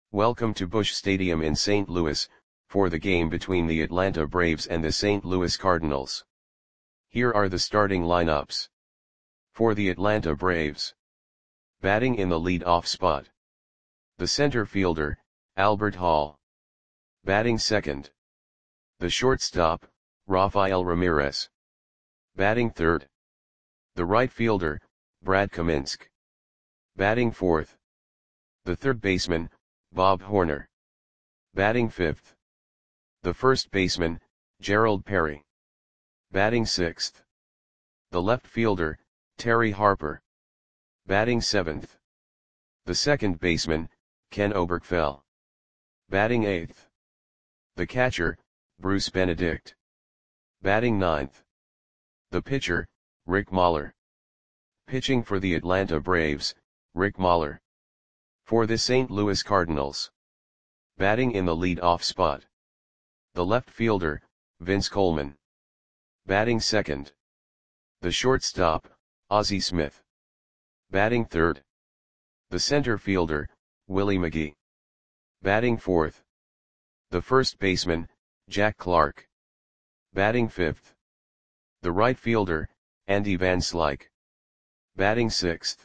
Welcome to Busch Stadium in St. Louis, for the game between the Atlanta Braves and the St. Louis Cardinals. Here are the starting lineups. For the Atlanta Braves. Batting in the lead-off spot. The center fielder, Albert Hall. Batting second. The shortstop, Rafael Ramirez. Batting third. The right fielder, Brad Kaminsky. Batting fourth. The third baseman, Bob Horner. Batting fifth. The first baseman, Gerald Perry. Batting sixth. The left fielder, Terry Harper. Batting seventh. The second baseman, Ken Oberkfell. Batting eighth. The catcher, Bruce Benedict. Batting ninth. The pitcher, Rick Mahler. Pitching for the Atlanta Braves, Rick Mahler. For the St. Louis Cardinals. Batting in the lead-off spot. The left fielder, Vince Coleman. Batting second. The shortstop, Ozzie Smith. Batting third. The center fielder, Willie McGee. Batting fourth. The first baseman, Jack Clark. Batting fifth. The right fielder, Andy Van Slyke. Batting sixth.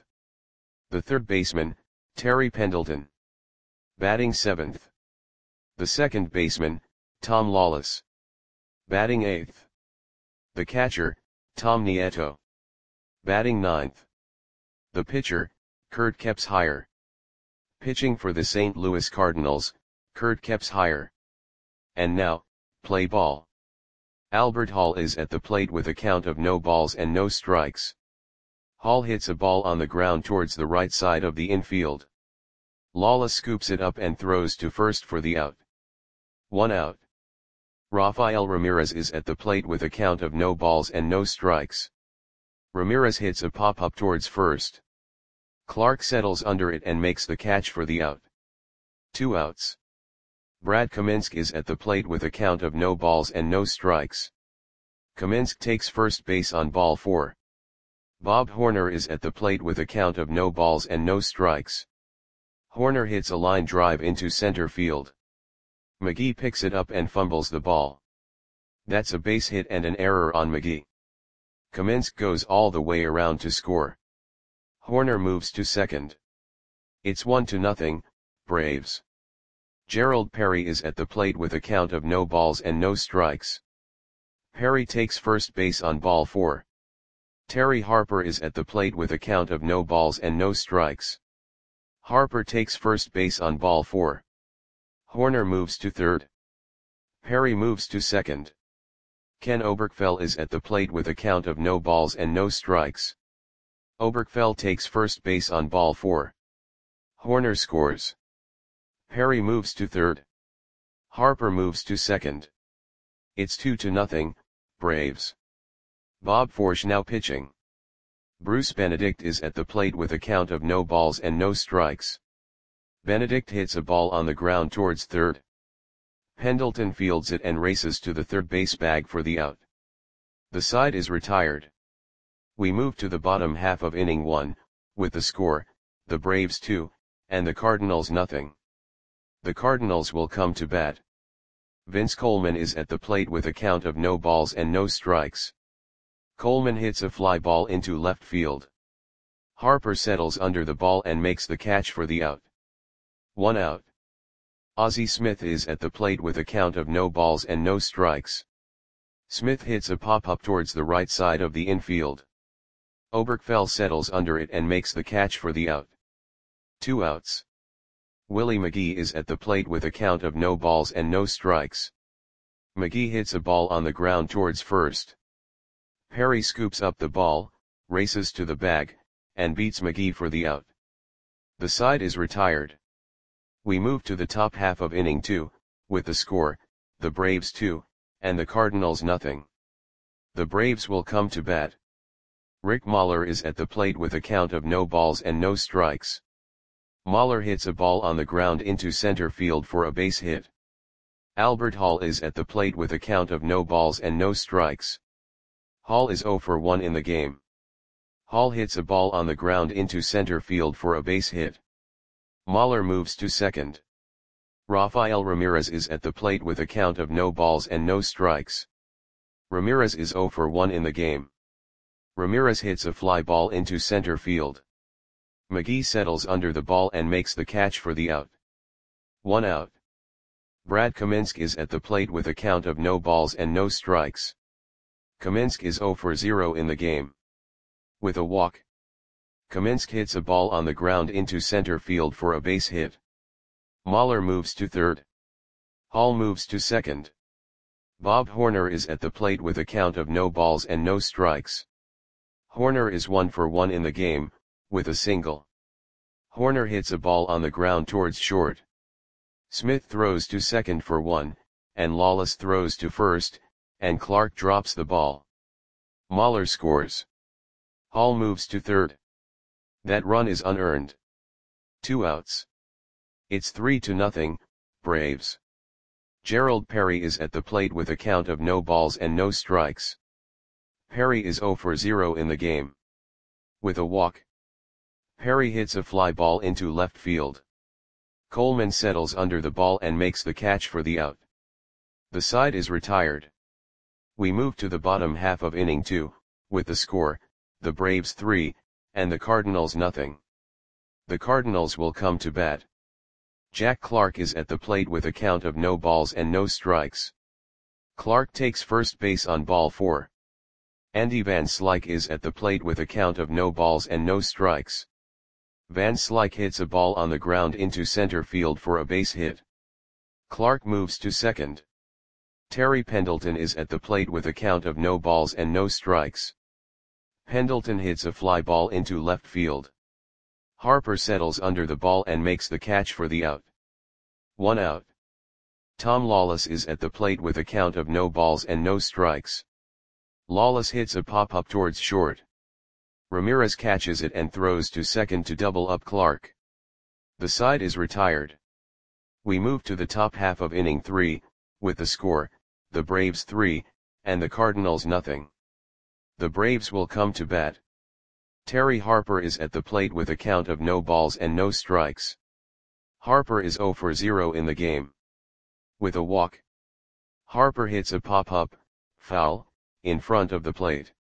The third baseman, Terry Pendleton. Batting seventh. The second baseman, Tom Lawless. Batting eighth. The catcher, Tom Nieto. Batting ninth. The pitcher, Kurt Kepshire. Pitching for the St. Louis Cardinals, Kurt Kepshire. And now, play ball. Albert Hall is at the plate with a count of no balls and no strikes. Hall hits a ball on the ground towards the right side of the infield. Lawless scoops it up and throws to first for the out. 1 out. Rafael Ramirez is at the plate with a count of no balls and no strikes. Ramirez hits a pop-up towards first. Clark settles under it and makes the catch for the out. 2 outs. Brad Kaminsky is at the plate with a count of no balls and no strikes. Kaminsky takes first base on ball 4. Bob Horner is at the plate with a count of no balls and no strikes. Horner hits a line drive into center field. McGee picks it up and fumbles the ball. That's a base hit and an error on McGee. Kaminsky goes all the way around to score. Horner moves to second. It's 1-0, Braves. Gerald Perry is at the plate with a count of no balls and no strikes. Perry takes first base on ball 4. Terry Harper is at the plate with a count of no balls and no strikes. Harper takes first base on ball 4. Horner moves to third. Perry moves to second. Ken Oberkfell is at the plate with a count of no balls and no strikes. Oberkfell takes first base on ball 4. Horner scores. Perry moves to third. Harper moves to second. It's 2-0, Braves. Bob Forsch now pitching. Bruce Benedict is at the plate with a count of no balls and no strikes. Benedict hits a ball on the ground towards third. Pendleton fields it and races to the third base bag for the out. The side is retired. We move to the bottom half of inning 1, with the score, the Braves 2, and the Cardinals 0. The Cardinals will come to bat. Vince Coleman is at the plate with a count of no balls and no strikes. Coleman hits a fly ball into left field. Harper settles under the ball and makes the catch for the out. 1 out. Ozzie Smith is at the plate with a count of no balls and no strikes. Smith hits a pop-up towards the right side of the infield. Oberkfell settles under it and makes the catch for the out. 2 outs. Willie McGee is at the plate with a count of no balls and no strikes. McGee hits a ball on the ground towards first. Perry scoops up the ball, races to the bag, and beats McGee for the out. The side is retired. We move to the top half of inning 2, with the score, the Braves 2, and the Cardinals 0. The Braves will come to bat. Rick Mahler is at the plate with a count of no balls and no strikes. Mahler hits a ball on the ground into center field for a base hit. Albert Hall is at the plate with a count of no balls and no strikes. Hall is 0 for 1 in the game. Hall hits a ball on the ground into center field for a base hit. Mahler moves to second. Rafael Ramirez is at the plate with a count of no balls and no strikes. Ramirez is 0 for 1 in the game. Ramirez hits a fly ball into center field. McGee settles under the ball and makes the catch for the out. 1 out. Brad Kaminsk is at the plate with a count of no balls and no strikes. Kaminsk is 0 for 0 in the game. With a walk, Kaminsk hits a ball on the ground into center field for a base hit. Mahler moves to third. Hall moves to second. Bob Horner is at the plate with a count of no balls and no strikes. Horner is 1 for 1 in the game, with a single. Horner hits a ball on the ground towards short. Smith throws to second for 1, and Lawless throws to first, and Clark drops the ball. Mahler scores. Hall moves to third. That run is unearned. 2 outs. It's 3-0, Braves. Gerald Perry is at the plate with a count of no balls and no strikes. Perry is 0 for 0 in the game. With a walk, Perry hits a fly ball into left field. Coleman settles under the ball and makes the catch for the out. The side is retired. We move to the bottom half of inning 2, with the score, the Braves 3, and the Cardinals nothing. The Cardinals will come to bat. Jack Clark is at the plate with a count of no balls and no strikes. Clark takes first base on ball 4. Andy Van Slyke is at the plate with a count of no balls and no strikes. Van Slyke hits a ball on the ground into center field for a base hit. Clark moves to second. Terry Pendleton is at the plate with a count of no balls and no strikes. Pendleton hits a fly ball into left field. Harper settles under the ball and makes the catch for the out. 1 out. Tom Lawless is at the plate with a count of no balls and no strikes. Lawless hits a pop-up towards short. Ramirez catches it and throws to second to double up Clark. The side is retired. We move to the top half of inning 3, with the score, the Braves 3, and the Cardinals nothing. The Braves will come to bat. Terry Harper is at the plate with a count of no balls and no strikes. Harper is 0 for 0 in the game. With a walk, Harper hits a pop-up, foul, in front of the plate.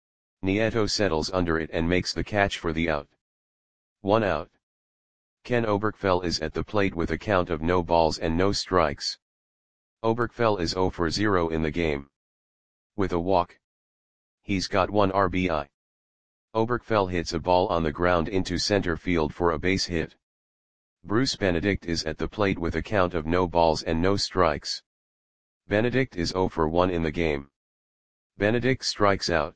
Nieto settles under it and makes the catch for the out. 1 out. Ken Oberkfell is at the plate with a count of no balls and no strikes. Oberkfell is 0 for 0 in the game. With a walk, he's got 1 RBI. Oberkfell hits a ball on the ground into center field for a base hit. Bruce Benedict is at the plate with a count of no balls and no strikes. Benedict is 0 for 1 in the game. Benedict strikes out.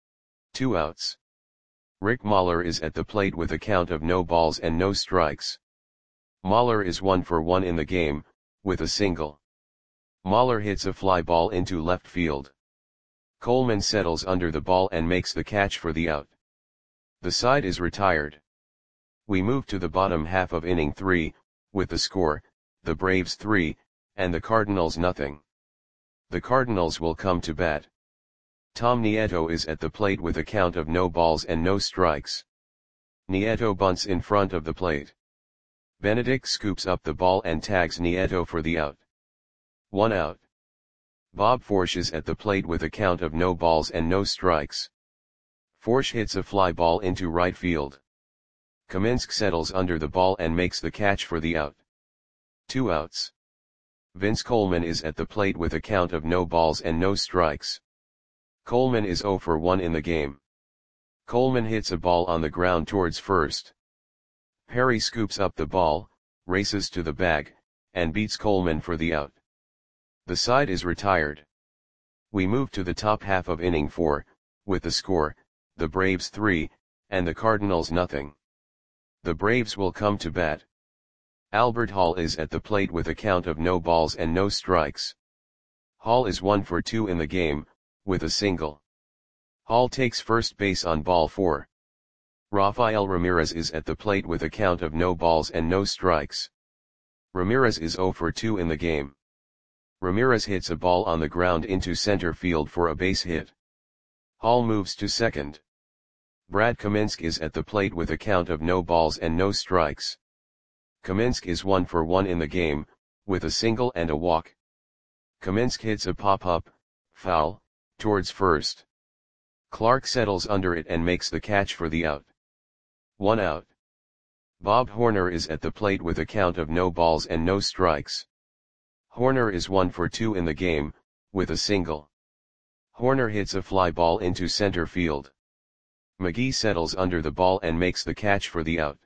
2 outs. Rick Mahler is at the plate with a count of no balls and no strikes. Mahler is 1 for 1 in the game, with a single. Mahler hits a fly ball into left field. Coleman settles under the ball and makes the catch for the out. The side is retired. We move to the bottom half of inning 3, with the score, the Braves 3, and the Cardinals nothing. The Cardinals will come to bat. Tom Nieto is at the plate with a count of no balls and no strikes. Nieto bunts in front of the plate. Benedict scoops up the ball and tags Nieto for the out. 1 out. Bob Forsch is at the plate with a count of no balls and no strikes. Forsch hits a fly ball into right field. Kaminsk settles under the ball and makes the catch for the out. 2 outs. Vince Coleman is at the plate with a count of no balls and no strikes. Coleman is 0 for 1 in the game. Coleman hits a ball on the ground towards first. Perry scoops up the ball, races to the bag, and beats Coleman for the out. The side is retired. We move to the top half of inning 4, with the score, the Braves 3, and the Cardinals nothing. The Braves will come to bat. Albert Hall is at the plate with a count of no balls and no strikes. Hall is 1 for 2 in the game, with a single. Hall takes first base on ball 4. Rafael Ramirez is at the plate with a count of no balls and no strikes. Ramirez is 0 for 2 in the game. Ramirez hits a ball on the ground into center field for a base hit. Hall moves to second. Brad Kaminsk is at the plate with a count of no balls and no strikes. Kaminsk is 1 for 1 in the game, with a single and a walk. Kaminsk hits a pop-up, foul, towards first. Clark settles under it and makes the catch for the out. 1 out. Bob Horner is at the plate with a count of no balls and no strikes. Horner is 1 for 2 in the game, with a single. Horner hits a fly ball into center field. McGee settles under the ball and makes the catch for the out.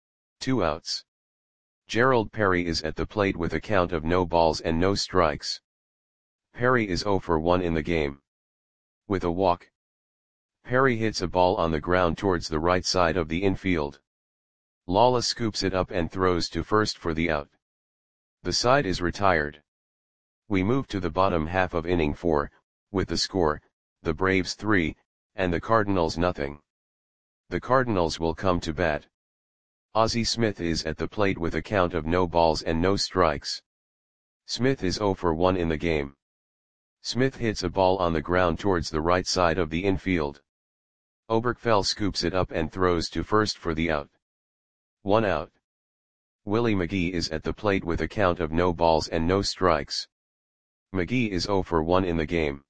2 outs. Gerald Perry is at the plate with a count of no balls and no strikes. Perry is 0 for 1 in the game. With a walk. Perry hits a ball on the ground towards the right side of the infield. Lawless scoops it up and throws to first for the out. The side is retired. We move to the bottom half of inning 4, with the score, the Braves 3, and the Cardinals nothing. The Cardinals will come to bat. Ozzie Smith is at the plate with a count of no balls and no strikes. Smith is 0 for 1 in the game. Smith hits a ball on the ground towards the right side of the infield. Oberkfell scoops it up and throws to first for the out. 1 out. Willie McGee is at the plate with a count of no balls and no strikes. McGee is 0 for 1 in the game.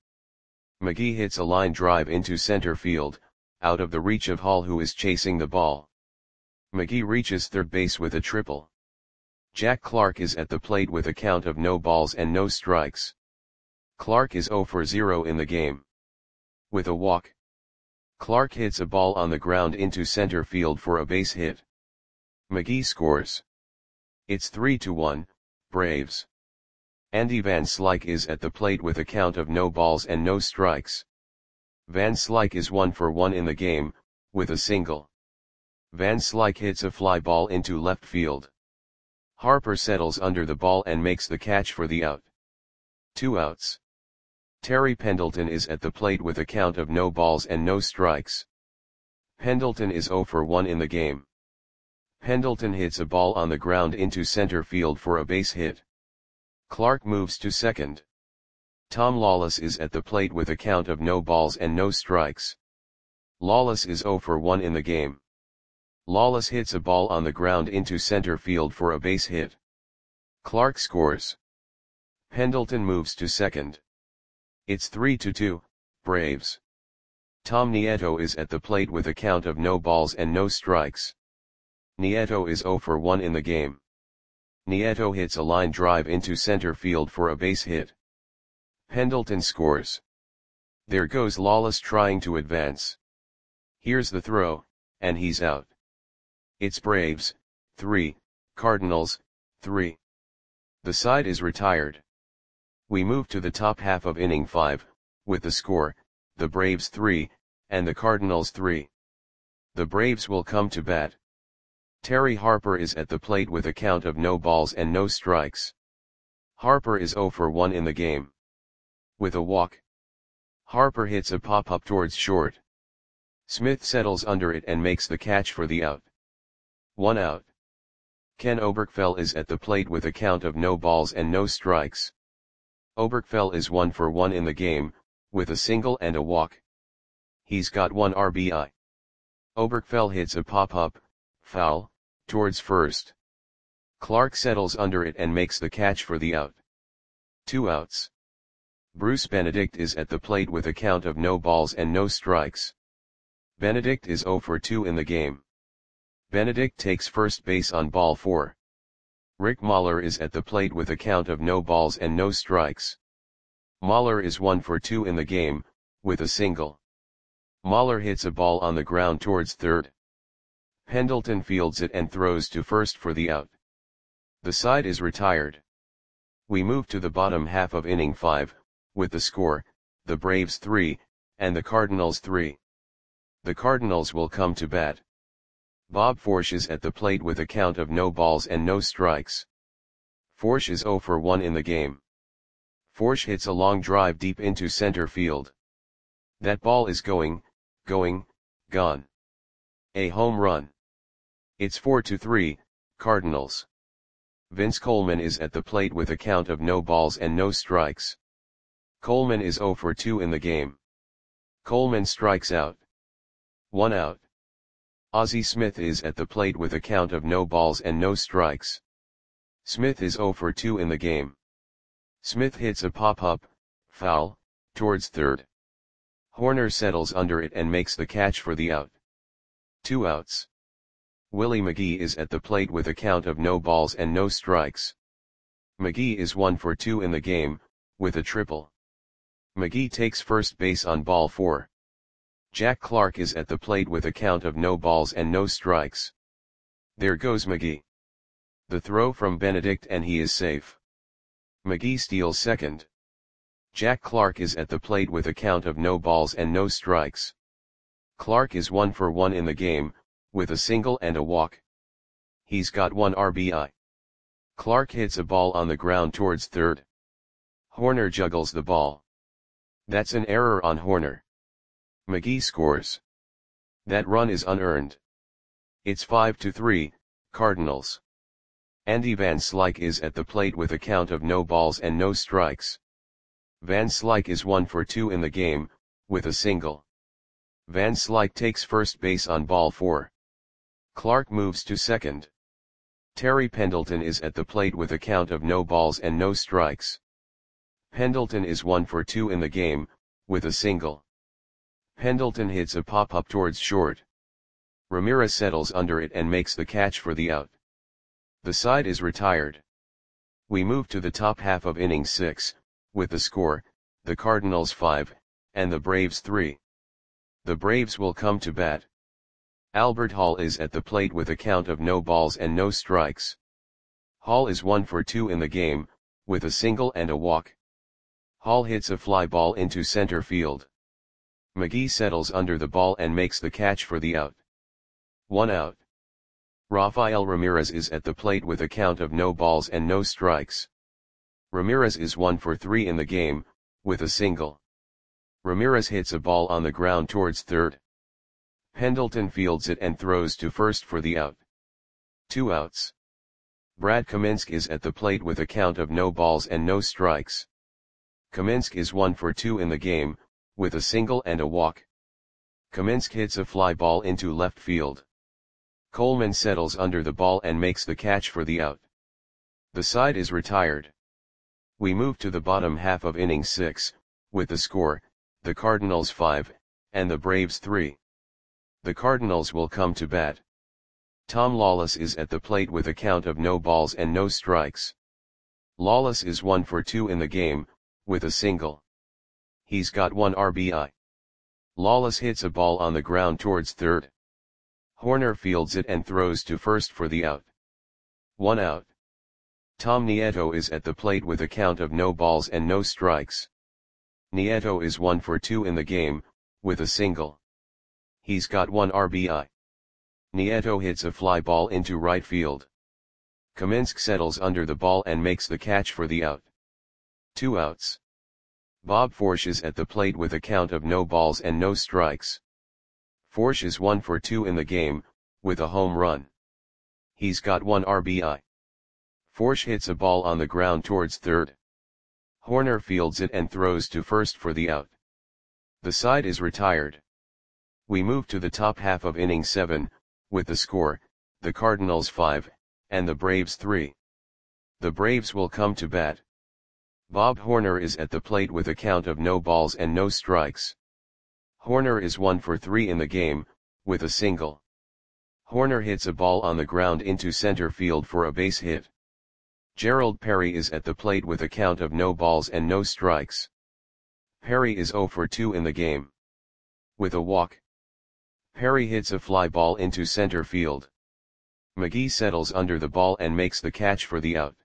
McGee hits a line drive into center field, out of the reach of Hall, who is chasing the ball. McGee reaches third base with a triple. Jack Clark is at the plate with a count of no balls and no strikes. Clark is 0 for 0 in the game. With a walk. Clark hits a ball on the ground into center field for a base hit. McGee scores. It's 3-1, Braves. Andy Van Slyke is at the plate with a count of no balls and no strikes. Van Slyke is 1 for 1 in the game, with a single. Van Slyke hits a fly ball into left field. Harper settles under the ball and makes the catch for the out. 2 outs. Terry Pendleton is at the plate with a count of no balls and no strikes. Pendleton is 0 for 1 in the game. Pendleton hits a ball on the ground into center field for a base hit. Clark moves to second. Tom Lawless is at the plate with a count of no balls and no strikes. Lawless is 0 for 1 in the game. Lawless hits a ball on the ground into center field for a base hit. Clark scores. Pendleton moves to second. It's 3-2, Braves. Tom Nieto is at the plate with a count of no balls and no strikes. Nieto is 0 for 1 in the game. Nieto hits a line drive into center field for a base hit. Pendleton scores. There goes Lawless trying to advance. Here's the throw, and he's out. It's Braves, 3, Cardinals, 3. The side is retired. We move to the top half of inning 5, with the score, the Braves 3, and the Cardinals 3. The Braves will come to bat. Terry Harper is at the plate with a count of no balls and no strikes. Harper is 0 for 1 in the game. With a walk. Harper hits a pop-up towards short. Smith settles under it and makes the catch for the out. 1 out. Ken Oberkfell is at the plate with a count of no balls and no strikes. Oberkfell is 1 for 1 in the game, with a single and a walk. He's got 1 RBI. Oberkfell hits a pop-up, foul, towards first. Clark settles under it and makes the catch for the out. 2 outs. Bruce Benedict is at the plate with a count of no balls and no strikes. Benedict is 0 for 2 in the game. Benedict takes first base on ball 4. Rick Mahler is at the plate with a count of no balls and no strikes. Mahler is 1 for 2 in the game, with a single. Mahler hits a ball on the ground towards third. Pendleton fields it and throws to first for the out. The side is retired. We move to the bottom half of inning 5, with the score, the Braves 3, and the Cardinals 3. The Cardinals will come to bat. Bob Forsch is at the plate with a count of no balls and no strikes. Forsch is 0 for 1 in the game. Forsch hits a long drive deep into center field. That ball is gone. A home run. It's 4-3, Cardinals. Vince Coleman is at the plate with a count of no balls and no strikes. Coleman is 0 for 2 in the game. Coleman strikes out. 1 out. Ozzie Smith is at the plate with a count of no balls and no strikes. Smith is 0 for 2 in the game. Smith hits a pop-up, foul, towards third. Horner settles under it and makes the catch for the out. 2 outs. Willie McGee is at the plate with a count of no balls and no strikes. McGee is 1 for 2 in the game, with a triple. McGee takes first base on ball 4. Jack Clark is at the plate with a count of no balls and no strikes. There goes McGee. The throw from Benedict and he is safe. McGee steals second. Jack Clark is at the plate with a count of no balls and no strikes. Clark is 1 for 1 in the game, with a single and a walk. He's got 1 RBI. Clark hits a ball on the ground towards third. Horner juggles the ball. That's an error on Horner. McGee scores. That run is unearned. It's 5-3, Cardinals. Andy Van Slyke is at the plate with a count of no balls and no strikes. Van Slyke is 1 for 2 in the game, with a single. Van Slyke takes first base on ball 4. Clark moves to second. Terry Pendleton is at the plate with a count of no balls and no strikes. Pendleton is 1 for 2 in the game, with a single. Pendleton hits a pop-up towards short. Ramirez settles under it and makes the catch for the out. The side is retired. We move to the top half of inning 6, with the score, the Cardinals 5, and the Braves 3. The Braves will come to bat. Albert Hall is at the plate with a count of no balls and no strikes. Hall is 1 for 2 in the game, with a single and a walk. Hall hits a fly ball into center field. McGee settles under the ball and makes the catch for the out. 1 out. Rafael Ramirez is at the plate with a count of no balls and no strikes. Ramirez is 1 for 3 in the game, with a single. Ramirez hits a ball on the ground towards third. Pendleton fields it and throws to first for the out. 2 outs. Brad Kaminsky is at the plate with a count of no balls and no strikes. Kaminsky is 1 for 2 in the game, with a single and a walk. Kaminsky hits a fly ball into left field. Coleman settles under the ball and makes the catch for the out. The side is retired. We move to the bottom half of inning 6, with the score, the Cardinals 5, and the Braves 3. The Cardinals will come to bat. Tom Lawless is at the plate with a count of no balls and no strikes. Lawless is 1 for 2 in the game, with a single. He's got 1 RBI. Lawless hits a ball on the ground towards third. Horner fields it and throws to first for the out. 1 out. Tom Nieto is at the plate with a count of no balls and no strikes. Nieto is 1 for 2 in the game, with a single. He's got 1 RBI. Nieto hits a fly ball into right field. Kaminsky settles under the ball and makes the catch for the out. 2 outs. Bob Forsch is at the plate with a count of no balls and no strikes. Forsch is 1 for 2 in the game, with a home run. He's got 1 RBI. Forsch hits a ball on the ground towards third. Horner fields it and throws to first for the out. The side is retired. We move to the top half of inning 7, with the score, the Cardinals 5, and the Braves 3. The Braves will come to bat. Bob Horner is at the plate with a count of no balls and no strikes. Horner is 1 for 3 in the game, with a single. Horner hits a ball on the ground into center field for a base hit. Gerald Perry is at the plate with a count of no balls and no strikes. Perry is 0 for 2 in the game. With a walk. Perry hits a fly ball into center field. McGee settles under the ball and makes the catch for the out.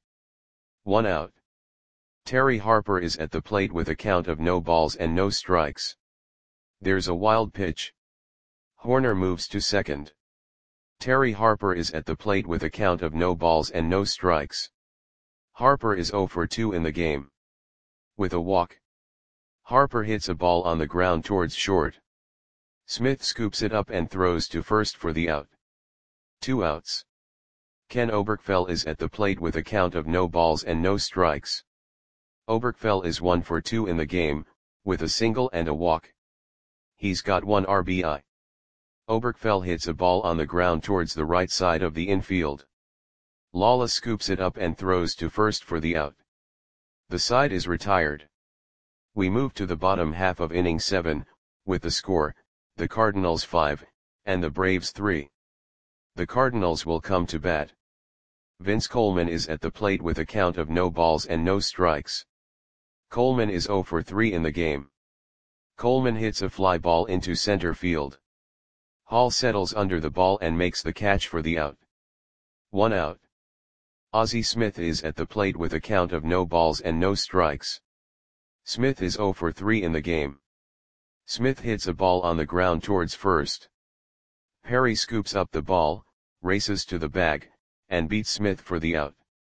1 out. Terry Harper is at the plate with a count of no balls and no strikes. There's a wild pitch. Horner moves to second. Terry Harper is at the plate with a count of no balls and no strikes. Harper is 0 for 2 in the game. With a walk. Harper hits a ball on the ground towards short. Smith scoops it up and throws to first for the out. 2 outs. Ken Oberkfell is at the plate with a count of no balls and no strikes. Oberkfell is 1 for 2 in the game, with a single and a walk. He's got 1 RBI. Oberkfell hits a ball on the ground towards the right side of the infield. Lala scoops it up and throws to first for the out. The side is retired. We move to the bottom half of inning 7, with the score, the Cardinals 5, and the Braves 3. The Cardinals will come to bat. Vince Coleman is at the plate with a count of no balls and no strikes. Coleman is 0 for 3 in the game. Coleman hits a fly ball into center field. Hall settles under the ball and makes the catch for the out. 1 out. Ozzie Smith is at the plate with a count of no balls and no strikes. Smith is 0 for 3 in the game. Smith hits a ball on the ground towards first. Perry scoops up the ball, races to the bag, and beats Smith for the out.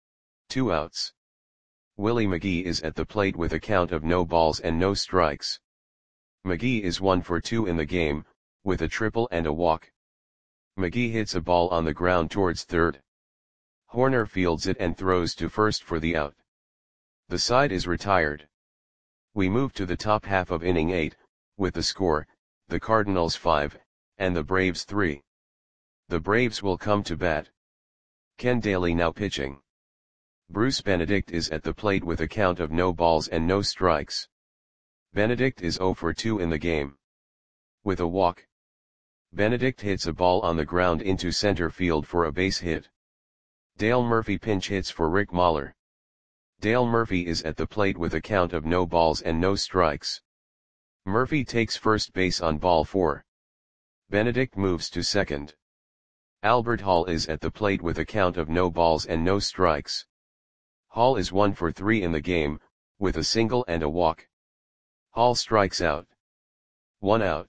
2 outs. Willie McGee is at the plate with a count of no balls and no strikes. McGee is 1 for 2 in the game, with a triple and a walk. McGee hits a ball on the ground towards third. Horner fields it and throws to first for the out. The side is retired. We move to the top half of inning 8, with the score, the Cardinals 5, and the Braves 3. The Braves will come to bat. Ken Daly now pitching. Bruce Benedict is at the plate with a count of no balls and no strikes. Benedict is 0 for 2 in the game. With a walk. Benedict hits a ball on the ground into center field for a base hit. Dale Murphy pinch hits for Rick Mahler. Dale Murphy is at the plate with a count of no balls and no strikes. Murphy takes first base on ball 4. Benedict moves to second. Albert Hall is at the plate with a count of no balls and no strikes. Hall is 1 for 3 in the game, with a single and a walk. Hall strikes out. 1 out.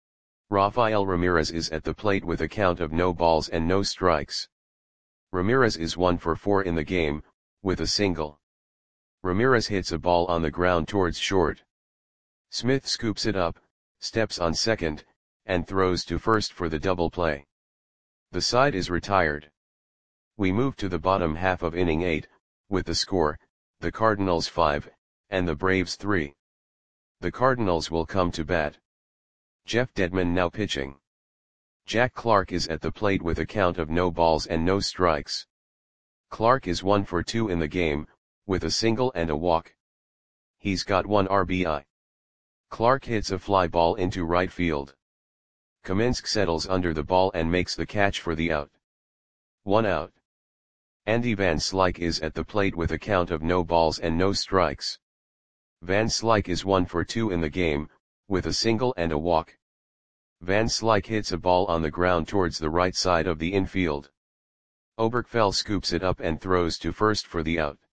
Rafael Ramirez is at the plate with a count of no balls and no strikes. Ramirez is 1 for 4 in the game, with a single. Ramirez hits a ball on the ground towards short. Smith scoops it up, steps on second, and throws to first for the double play. The side is retired. We move to the bottom half of inning 8, with the score, the Cardinals 5, and the Braves 3. The Cardinals will come to bat. Jeff Dedman now pitching. Jack Clark is at the plate with a count of no balls and no strikes. Clark is 1 for 2 in the game, with a single and a walk. He's got 1 RBI. Clark hits a fly ball into right field. Kaminsky settles under the ball and makes the catch for the out. 1 out. Andy Van Slyke is at the plate with a count of no balls and no strikes. Van Slyke is 1 for 2 in the game, with a single and a walk. Van Slyke hits a ball on the ground towards the right side of the infield. Oberkfell scoops it up and throws to first for the out.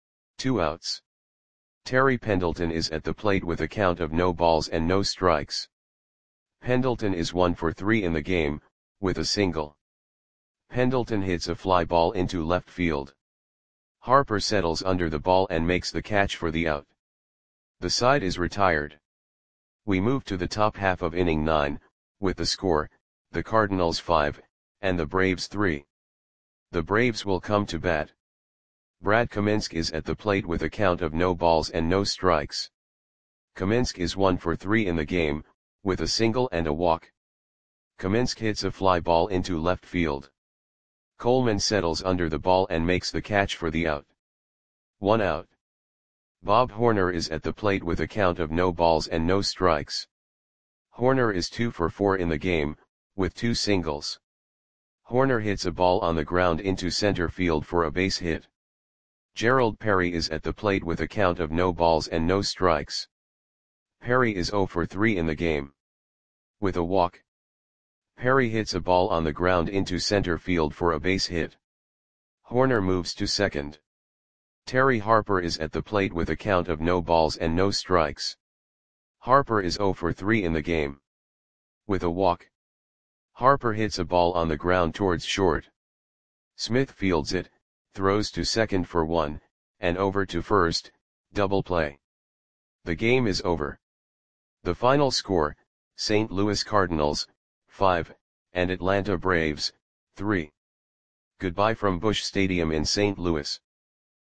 2 outs. Terry Pendleton is at the plate with a count of no balls and no strikes. Pendleton is 1 for 3 in the game, with a single. Pendleton hits a fly ball into left field. Harper settles under the ball and makes the catch for the out. The side is retired. We move to the top half of inning 9, with the score, the Cardinals 5, and the Braves 3. The Braves will come to bat. Brad Kaminsky is at the plate with a count of no balls and no strikes. Kaminsky is 1 for 3 in the game, with a single and a walk. Kaminsky hits a fly ball into left field. Coleman settles under the ball and makes the catch for the out. 1 out. Bob Horner is at the plate with a count of no balls and no strikes. Horner is 2 for 4 in the game, with 2 singles. Horner hits a ball on the ground into center field for a base hit. Gerald Perry is at the plate with a count of no balls and no strikes. Perry is 0 for 3 in the game. With a walk. Perry hits a ball on the ground into center field for a base hit. Horner moves to second. Terry Harper is at the plate with a count of no balls and no strikes. Harper is 0 for 3 in the game. With a walk. Harper hits a ball on the ground towards short. Smith fields it, throws to second for 1, and over to first, double play. The game is over. The final score, St. Louis Cardinals, 5, and Atlanta Braves, 3. Goodbye from Busch Stadium in St. Louis.